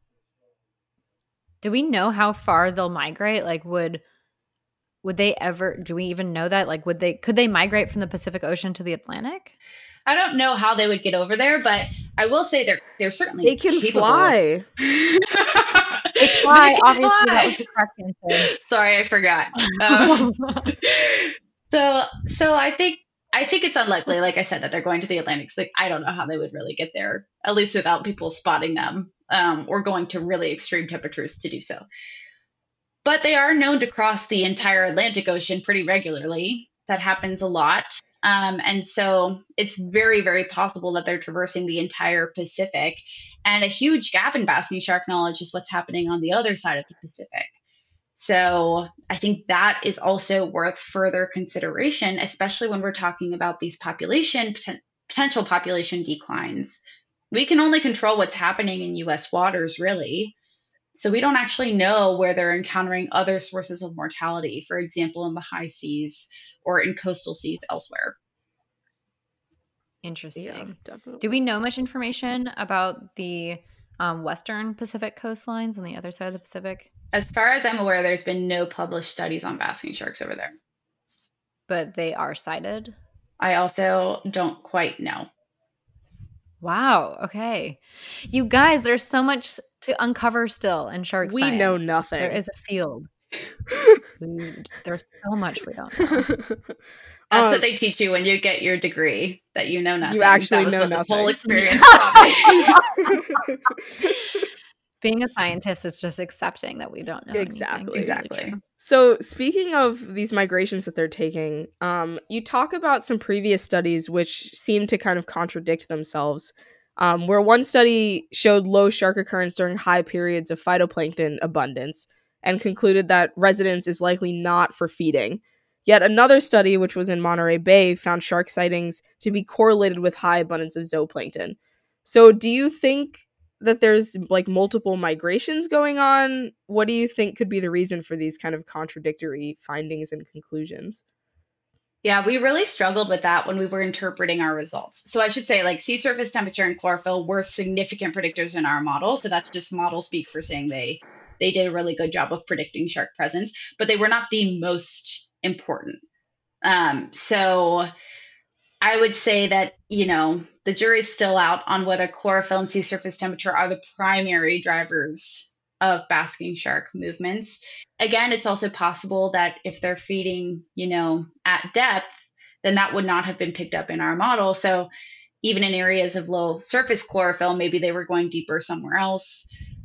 Do we know how far they'll migrate? Like, would they ever? Do we even know that? Like, could they migrate from the Pacific Ocean to the Atlantic? I don't know how they would get over there, but I will say they're certainly they can capable. Fly. They fly. Obviously, that was the correct answer. Sorry, I forgot. So I think it's unlikely, like I said, that they're going to the Atlantic. Like I don't know how they would really get there, at least without people spotting them, or going to really extreme temperatures to do so. But they are known to cross the entire Atlantic Ocean pretty regularly. That happens a lot. And so it's very, very possible that they're traversing the entire Pacific. And a huge gap in basking shark knowledge is what's happening on the other side of the Pacific. So I think that is also worth further consideration, especially when we're talking about these potential population declines. We can only control what's happening in US waters, really. So we don't actually know where they're encountering other sources of mortality, for example, in the high seas or in coastal seas elsewhere. Yeah, Interesting. definitely. Do we know much information about the western Pacific coastlines on the other side of the Pacific? As far as I'm aware, there's been no published studies on basking sharks over there. But they are sighted. I also don't quite know. Wow. Okay. You guys, there's so much to uncover still in shark We science. know nothing. There is a field. There's so much we don't know. That's what they teach you when you get your degree, that you know nothing. You actually That was know what this whole nothing. experience taught me. Being a scientist is just accepting that we don't know anything. Exactly. It's really Exactly. true. So speaking of these migrations that they're taking, you talk about some previous studies which seem to kind of contradict themselves. Where one study showed low shark occurrence during high periods of phytoplankton abundance and concluded that residence is likely not for feeding. Yet another study, which was in Monterey Bay, found shark sightings to be correlated with high abundance of zooplankton. So do you think that there's like multiple migrations going on? What do you think could be the reason for these kind of contradictory findings and conclusions? Yeah, we really struggled with that when we were interpreting our results. So I should say, like, sea surface temperature and chlorophyll were significant predictors in our model. So that's just model speak for saying they did a really good job of predicting shark presence, but they were not the most important. So I would say that, the jury's still out on whether chlorophyll and sea surface temperature are the primary drivers of basking shark movements. Again, it's also possible that if they're feeding, at depth, then that would not have been picked up in our model. So even in areas of low surface chlorophyll, maybe they were going deeper somewhere else.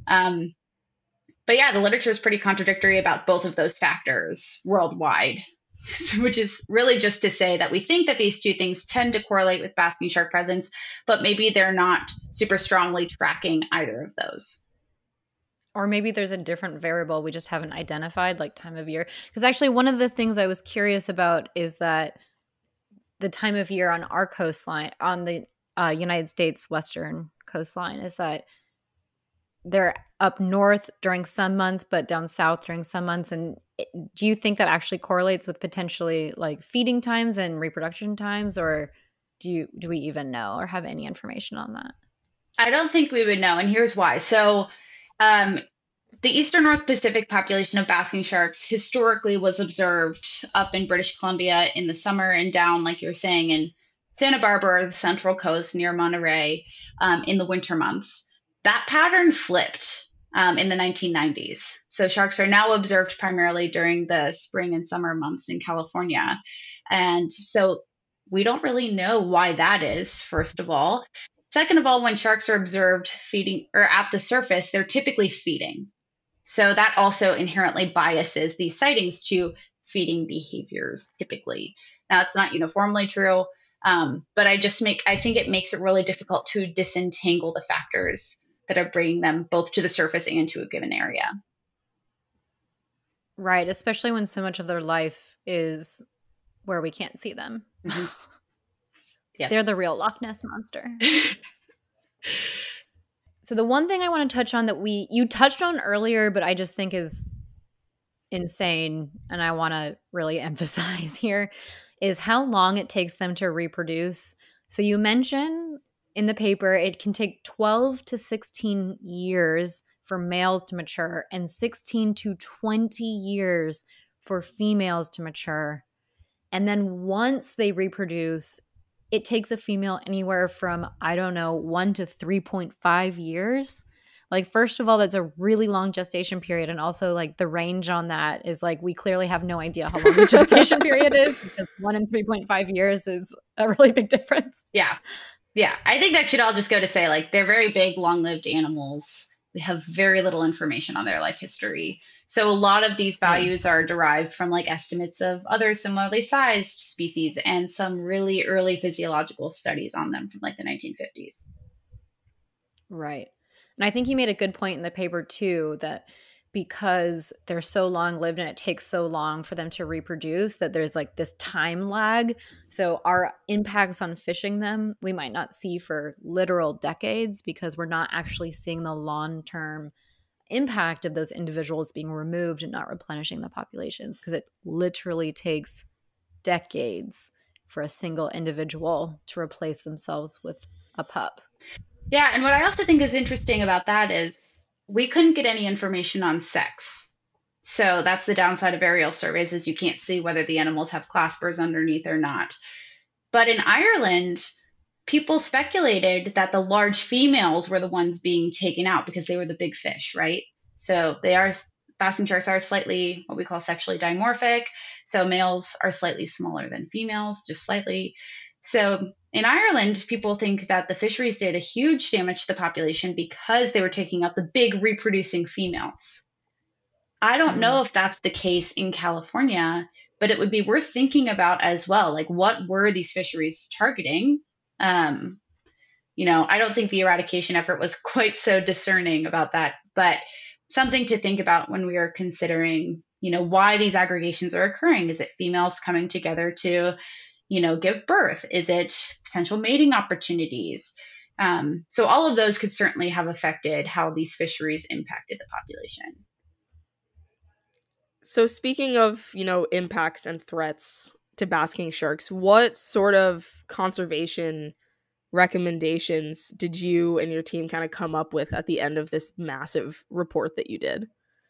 But yeah, the literature is pretty contradictory about both of those factors worldwide, which is really just to say that we think that these two things tend to correlate with basking shark presence, but maybe they're not super strongly tracking either of those. Or maybe there's a different variable we just haven't identified, like time of year. Because actually, one of the things I was curious about is that the time of year on our coastline, on the United States western coastline, is that they're up north during some months, but down south during some months. And do you think that actually correlates with potentially like feeding times and reproduction times, or do we even know or have any information on that? I don't think we would know, and here's why. So the eastern North Pacific population of basking sharks historically was observed up in British Columbia in the summer and down, like you were saying, in Santa Barbara, the Central Coast near Monterey, in the winter months. That pattern flipped in the 1990s. So sharks are now observed primarily during the spring and summer months in California. And so we don't really know why that is, first of all. Second of all, when sharks are observed feeding or at the surface, they're typically feeding. So that also inherently biases these sightings to feeding behaviors typically. Now, it's not uniformly true, but I think it makes it really difficult to disentangle the factors that are bringing them both to the surface and to a given area. Right, especially when so much of their life is where we can't see them. Mm-hmm. Yeah. They're the real Loch Ness monster. So the one thing I want to touch on that you touched on earlier, but I just think is insane, and I want to really emphasize here, is how long it takes them to reproduce. So you mentioned in the paper it can take 12 to 16 years for males to mature and 16 to 20 years for females to mature. And then once they reproduce, it takes a female anywhere from, 1 to 3.5 years. Like, first of all, that's a really long gestation period. And also, like, the range on that is like, we clearly have no idea how long the gestation period is, because 1 in 3.5 years is a really big difference. Yeah. Yeah. I think that should all just go to say, like, they're very big, long-lived animals. We have very little information on their life history. So a lot of these values are derived from like estimates of other similarly sized species and some really early physiological studies on them from like the 1950s. Right. And I think you made a good point in the paper too, that because they're so long lived and it takes so long for them to reproduce, that there's like this time lag. So our impacts on fishing them, we might not see for literal decades, because we're not actually seeing the long-term impact of those individuals being removed and not replenishing the populations, because it literally takes decades for a single individual to replace themselves with a pup. Yeah. And what I also think is interesting about that is we couldn't get any information on sex. So that's the downside of aerial surveys, is you can't see whether the animals have claspers underneath or not. But in Ireland, people speculated that the large females were the ones being taken out because they were the big fish, right? So basking sharks are slightly what we call sexually dimorphic. So males are slightly smaller than females, just slightly. So in Ireland, people think that the fisheries did a huge damage to the population because they were taking out the big reproducing females. I don't know if that's the case in California, but it would be worth thinking about as well. Like, what were these fisheries targeting? I don't think the eradication effort was quite so discerning about that, but something to think about when we are considering, why these aggregations are occurring. Is it females coming together to give birth? Is it potential mating opportunities? So all of those could certainly have affected how these fisheries impacted the population. So speaking of, impacts and threats to basking sharks, what sort of conservation recommendations did you and your team kind of come up with at the end of this massive report that you did?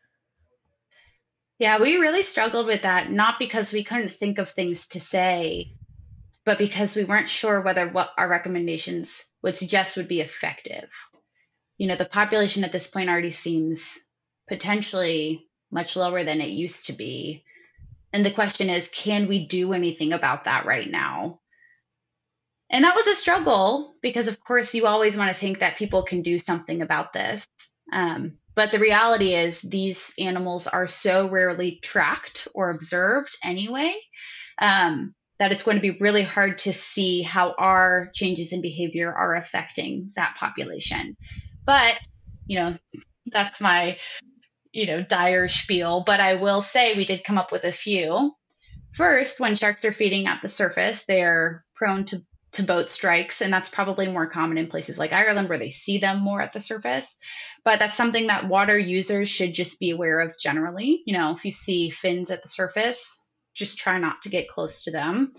Yeah, we really struggled with that, not because we couldn't think of things to say, but because we weren't sure whether what our recommendations would suggest would be effective. The population at this point already seems potentially much lower than it used to be. And the question is, can we do anything about that right now? And that was a struggle because, of course, you always want to think that people can do something about this. But the reality is these animals are so rarely tracked or observed anyway, that it's going to be really hard to see how our changes in behavior are affecting that population. But, that's my, dire spiel. But I will say we did come up with a few. First, when sharks are feeding at the surface, they're prone to boat strikes, and that's probably more common in places like Ireland where they see them more at the surface. But that's something that water users should just be aware of generally. If you see fins at the surface, just try not to get close to them.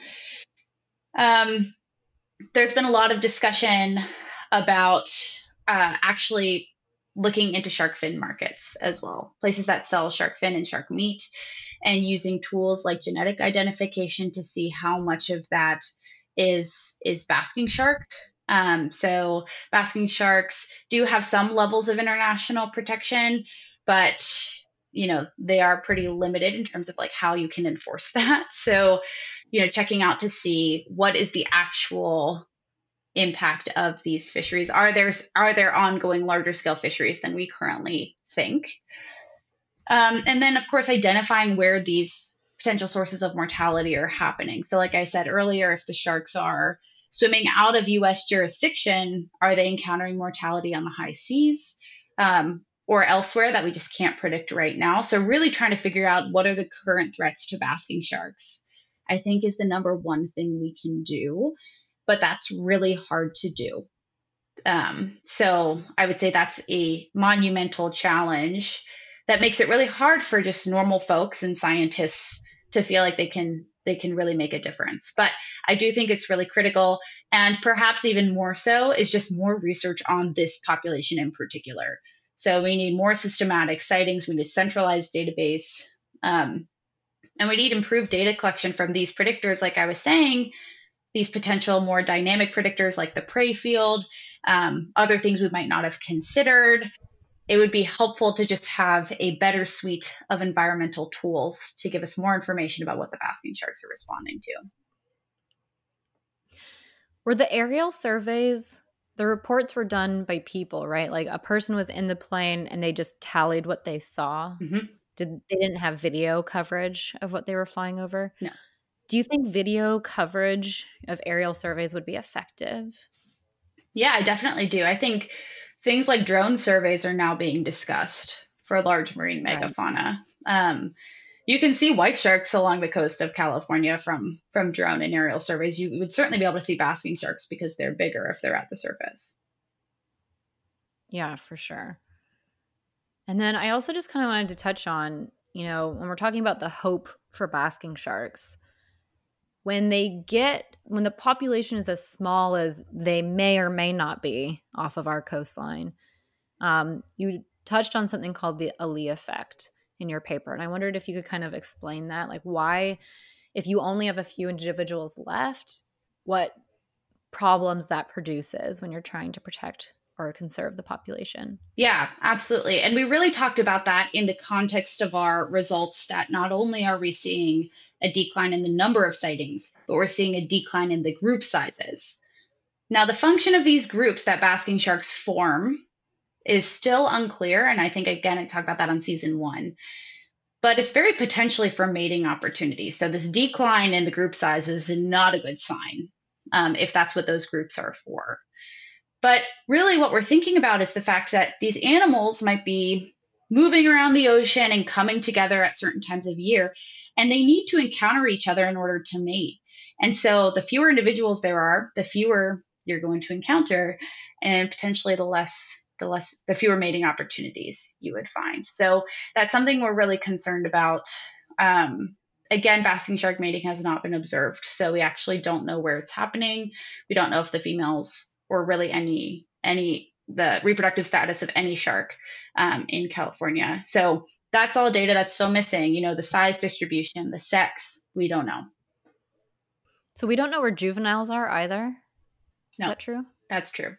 There's been a lot of discussion about actually looking into shark fin markets as well, places that sell shark fin and shark meat, and using tools like genetic identification to see how much of that is basking shark. So basking sharks do have some levels of international protection, but they are pretty limited in terms of like how you can enforce that. So, checking out to see what is the actual impact of these fisheries. Are there ongoing larger scale fisheries than we currently think? And then, of course, identifying where these potential sources of mortality are happening. So like I said earlier, if the sharks are swimming out of U.S. jurisdiction, are they encountering mortality on the high seas or elsewhere that we just can't predict right now? So really trying to figure out what are the current threats to basking sharks, I think, is the number one thing we can do. But that's really hard to do. So I would say that's a monumental challenge that makes it really hard for just normal folks and scientists to feel like they can really make a difference. But I do think it's really critical, and perhaps even more so is just more research on this population in particular. So we need more systematic sightings, we need a centralized database, and we need improved data collection from these predictors, like I was saying, these potential more dynamic predictors like the prey field, other things we might not have considered. it would be helpful to just have a better suite of environmental tools to give us more information about what the basking sharks are responding to. Were the aerial surveys, the reports were done by people, right? Like a person was in the plane and they just tallied what they saw. Mm-hmm. They didn't have video coverage of what they were flying over? No. Do you think video coverage of aerial surveys would be effective? Yeah, I definitely do. I think things like drone surveys are now being discussed for large marine megafauna. You can see white sharks along the coast of California from drone and aerial surveys. You would certainly be able to see basking sharks because they're bigger if they're at the surface. Yeah, for sure. And then I also just kind of wanted to touch on, when we're talking about the hope for basking sharks, when the population is as small as they may or may not be off of our coastline, you touched on something called the Ali effect in your paper. And I wondered if you could kind of explain that, like why, if you only have a few individuals left, what problems that produces when you're trying to protect or conserve the population. Yeah, absolutely. And we really talked about that in the context of our results, that not only are we seeing a decline in the number of sightings, but we're seeing a decline in the group sizes. Now, the function of these groups that basking sharks form is still unclear. And I think, again, I talked about that on season 1. But it's very potentially for mating opportunities. So this decline in the group size is not a good sign if that's what those groups are for. But really what we're thinking about is the fact that these animals might be moving around the ocean and coming together at certain times of year, and they need to encounter each other in order to mate. And so the fewer individuals there are, the fewer you're going to encounter, and potentially the fewer mating opportunities you would find. So that's something we're really concerned about. Again, basking shark mating has not been observed, so we actually don't know where it's happening. We don't know if the females or really the reproductive status of any shark in California. So that's all data that's still missing. The size distribution, the sex, we don't know. So we don't know where juveniles are either? No, is that true? That's true.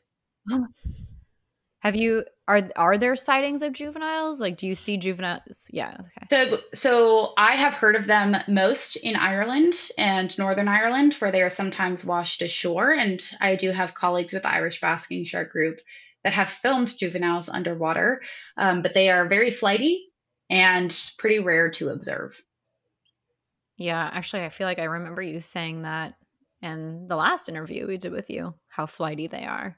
Are there sightings of juveniles? Like, do you see juveniles? Yeah. Okay. So I have heard of them most in Ireland and Northern Ireland, where they are sometimes washed ashore. And I do have colleagues with the Irish Basking Shark Group that have filmed juveniles underwater, but they are very flighty and pretty rare to observe. Yeah, actually, I feel like I remember you saying that in the last interview we did with you, how flighty they are.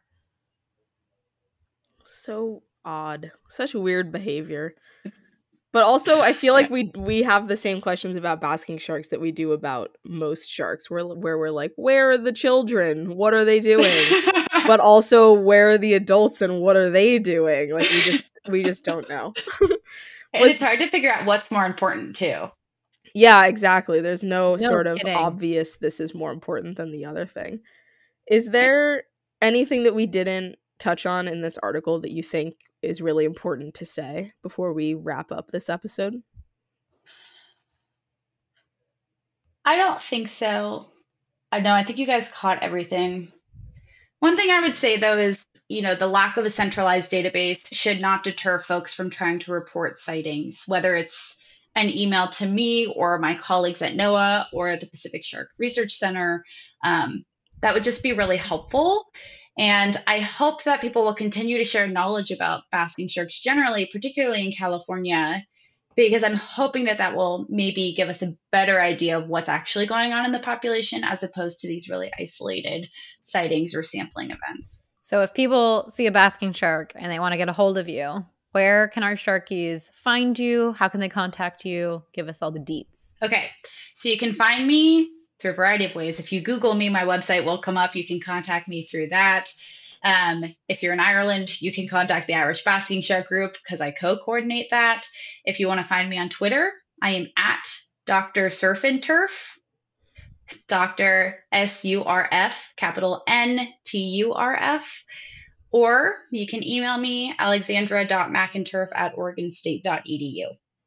So odd. Such weird behavior. But also, I feel like we have the same questions about basking sharks that we do about most sharks, where we're like, where are the children? What are they doing? But also, where are the adults and what are they doing? Like, we just don't know. And it's hard to figure out what's more important, too. Yeah, exactly. There's no sort of kidding. obvious this is more important than the other thing. Is there anything that we didn't touch on in this article that you think is really important to say before we wrap up this episode? I don't think so. I think you guys caught everything. One thing I would say, though, is, the lack of a centralized database should not deter folks from trying to report sightings, whether it's an email to me or my colleagues at NOAA or the Pacific Shark Research Center. That would just be really helpful. And I hope that people will continue to share knowledge about basking sharks generally, particularly in California, because I'm hoping that will maybe give us a better idea of what's actually going on in the population, as opposed to these really isolated sightings or sampling events. So if people see a basking shark and they want to get a hold of you, where can our Sharkies find you? How can they contact you? Give us all the deets. Okay, so you can find me through a variety of ways. If you Google me, my website will come up. You can contact me through that. If you're in Ireland, you can contact the Irish Basking Shark Group because I co-coordinate that. If you want to find me on Twitter, I am at Dr. Surf and Turf, Dr. SURF, capital NTURF. Or you can email me, alexandra.mcinturf@oregonstate.edu.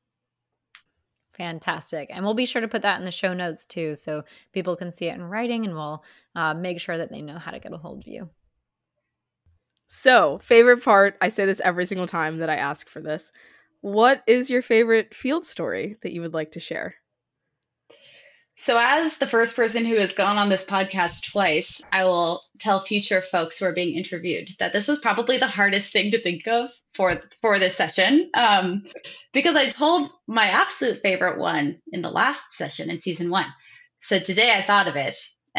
Fantastic. And we'll be sure to put that in the show notes too, so people can see it in writing, and we'll make sure that they know how to get a hold of you. So, favorite part, I say this every single time that I ask for this. What is your favorite field story that you would like to share? So, as the first person who has gone on this podcast twice, I will tell future folks who are being interviewed that this was probably the hardest thing to think of for this session, because I told my absolute favorite one in the last session in season 1. So today I thought of it.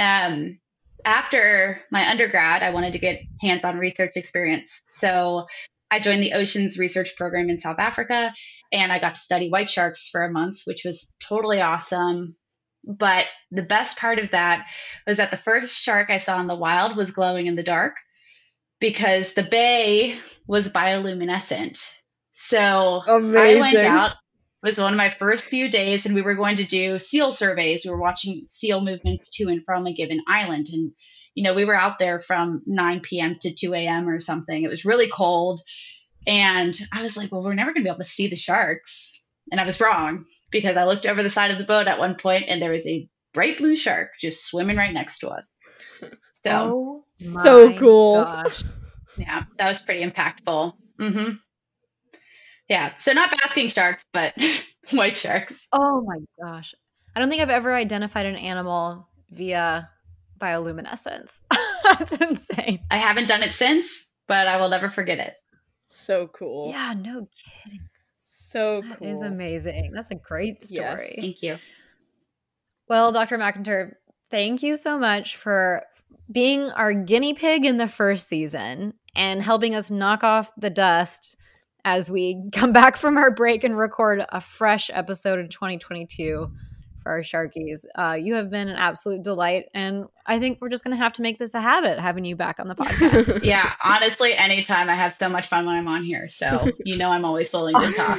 After my undergrad, I wanted to get hands-on research experience. So I joined the Oceans Research Program in South Africa, and I got to study white sharks for a month, which was totally awesome. But the best part of that was that the first shark I saw in the wild was glowing in the dark because the bay was bioluminescent. So Amazing. I went out. It was one of my first few days, and we were going to do seal surveys. We were watching seal movements to and from a given island. And, we were out there from 9 p.m. to 2 a.m. or something. It was really cold. And I was like, well, we're never going to be able to see the sharks. And I was wrong because I looked over the side of the boat at one point and there was a bright blue shark just swimming right next to us. So, so cool. Gosh. Yeah, that was pretty impactful. Mm-hmm. Yeah, so not basking sharks, but white sharks. Oh my gosh. I don't think I've ever identified an animal via bioluminescence. That's insane. I haven't done it since, but I will never forget it. So cool. Yeah, no kidding. So cool. That is amazing. That's a great story. Yes. Thank you. Well, Dr. McIntyre, thank you so much for being our guinea pig in the first season and helping us knock off the dust as we come back from our break and record a fresh episode in 2022 for our Sharkies. You have been an absolute delight, and I think we're just going to have to make this a habit, having you back on the podcast. Yeah, honestly, anytime. I have so much fun when I'm on here, so I'm always willing to talk.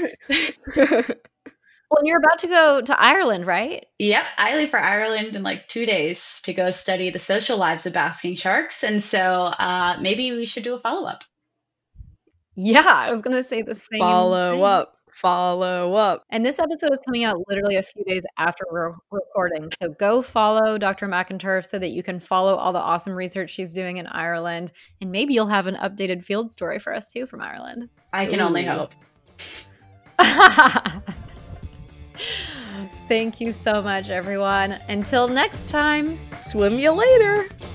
Well, and you're about to go to Ireland, right? Yep, I leave for Ireland in like 2 days to go study the social lives of basking sharks, and so maybe we should do a follow-up. Yeah, I was going to say the same Follow up. And this episode is coming out literally a few days after we're recording. So go follow Dr. McIntyre so that you can follow all the awesome research she's doing in Ireland. And maybe you'll have an updated field story for us too from Ireland. I can only hope. Thank you so much, everyone. Until next time. Swim you later.